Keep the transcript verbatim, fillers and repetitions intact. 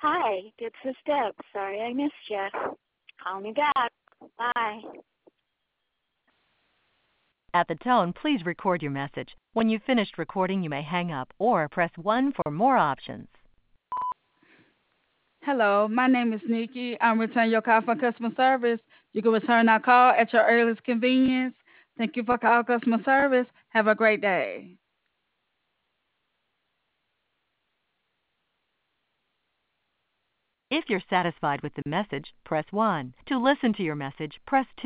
Hi, this is Deb. Sorry I missed you. Call me back. Bye. At the tone, please record your message. When you've finished recording, you may hang up or press one for more options. Hello, my name is Nikki. I'm returning your call from customer service. You can return our call at your earliest convenience. Thank you for calling customer service. Have a great day. If you're satisfied with the message, press one. To listen to your message, press two.